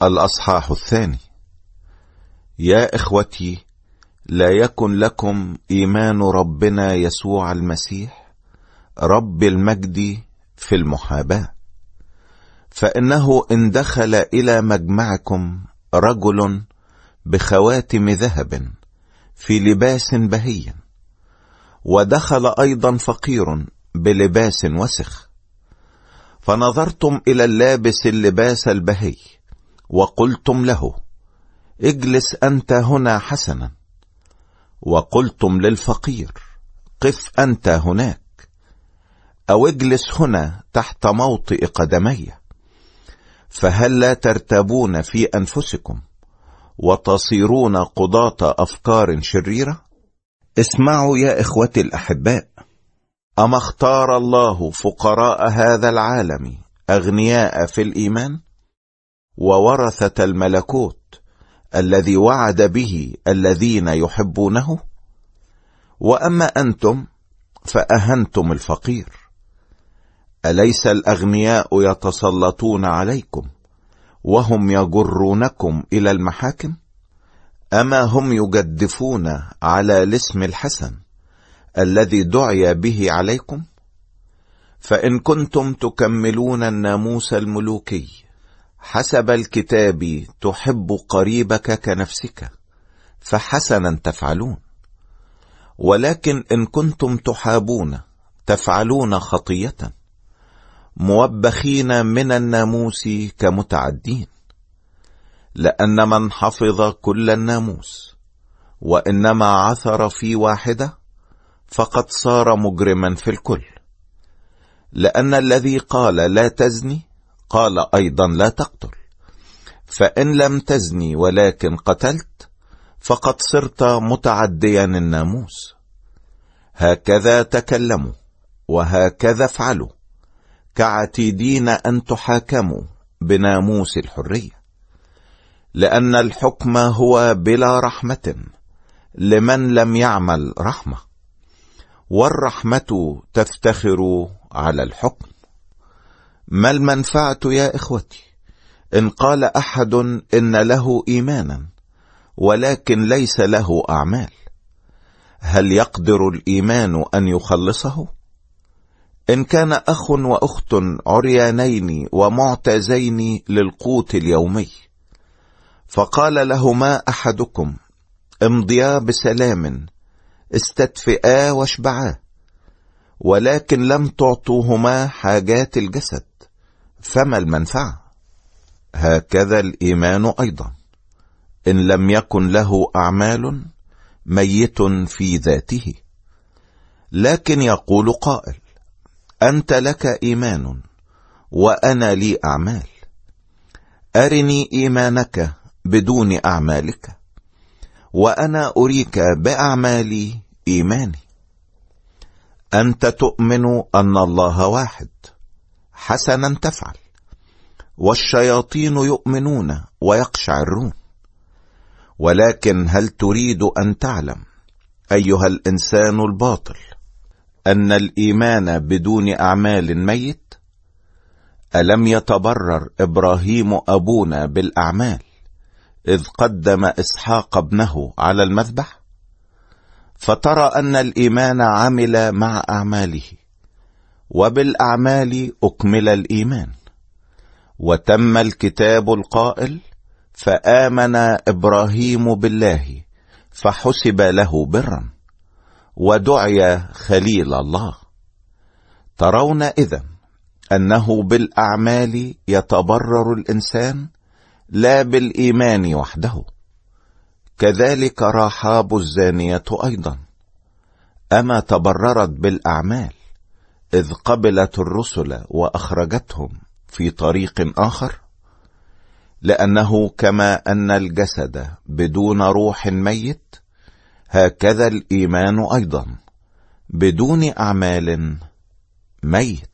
الأصحاح 2. يا إخوتي، لا يكن لكم إيمان ربنا يسوع المسيح رب المجد في المحاباة، فإنه إن دخل إلى مجمعكم رجل بخواتم ذهب في لباس بهي، ودخل أيضا فقير بلباس وسخ، فنظرتم إلى اللابس اللباس البهي وقلتم له: اجلس أنت هنا حسنا، وقلتم للفقير: قف أنت هناك، أو اجلس هنا تحت موطئ قدمي، فهل لا ترتابون في أنفسكم وتصيرون قضاة أفكار شريرة؟ اسمعوا يا إخوتي الأحباء، أما اختار الله فقراء هذا العالم أغنياء في الإيمان وورثة الملكوت الذي وعد به الذين يحبونه؟ وأما أنتم فأهنتم الفقير. أليس الأغنياء يتسلطون عليكم وهم يجرونكم إلى المحاكم؟ أما هم يجدفون على الاسم الحسن الذي دعي به عليكم؟ فإن كنتم تكملون الناموس الملوكي حسب الكتاب تحب قريبك كنفسك، فحسنا تفعلون. ولكن إن كنتم تحابون تفعلون خطية، موبخين من الناموس كمتعدين. لأن من حفظ كل الناموس وإنما عثر في واحدة فقد صار مجرما في الكل. لأن الذي قال لا تزني قال أيضا لا تقتل، فإن لم تزني ولكن قتلت فقد صرت متعديا الناموس. هكذا تكلموا وهكذا افعلوا، كعتيدين أن تحاكموا بناموس الحرية. لأن الحكم هو بلا رحمة لمن لم يعمل رحمة، والرحمة تفتخر على الحكم. ما المنفعة يا إخوتي إن قال أحد إن له إيمانا ولكن ليس له أعمال؟ هل يقدر الإيمان أن يخلصه؟ إن كان أخ وأخت عريانين ومعتزين للقوت اليومي، فقال لهما أحدكم: امضيا بسلام، استدفئا واشبعا، ولكن لم تعطوهما حاجات الجسد، فما المنفعة؟ هكذا الإيمان أيضا إن لم يكن له أعمال ميت في ذاته. لكن يقول قائل: أنت لك إيمان وأنا لي أعمال، أرني إيمانك بدون أعمالك وأنا أريك بأعمالي إيماني. أنت تؤمن أن الله واحد، حسنا تفعل، والشياطين يؤمنون ويقشعرون. ولكن هل تريد أن تعلم أيها الإنسان الباطل أن الإيمان بدون أعمال ميت؟ ألم يتبرر إبراهيم أبونا بالأعمال إذ قدم إسحاق ابنه على المذبح؟ فترى أن الإيمان عمل مع أعماله، وبالأعمال أكمل الإيمان. وتم الكتاب القائل: فآمن إبراهيم بالله فحسب له برا، ودعي خليل الله. ترون إذن أنه بالأعمال يتبرر الإنسان لا بالإيمان وحده. كذلك رحاب الزانية أيضا، أما تبررت بالأعمال إذ قبلت الرسل وأخرجتهم في طريق آخر؟ لأنه كما أن الجسد بدون روح ميت، هكذا الإيمان أيضا بدون أعمال ميت.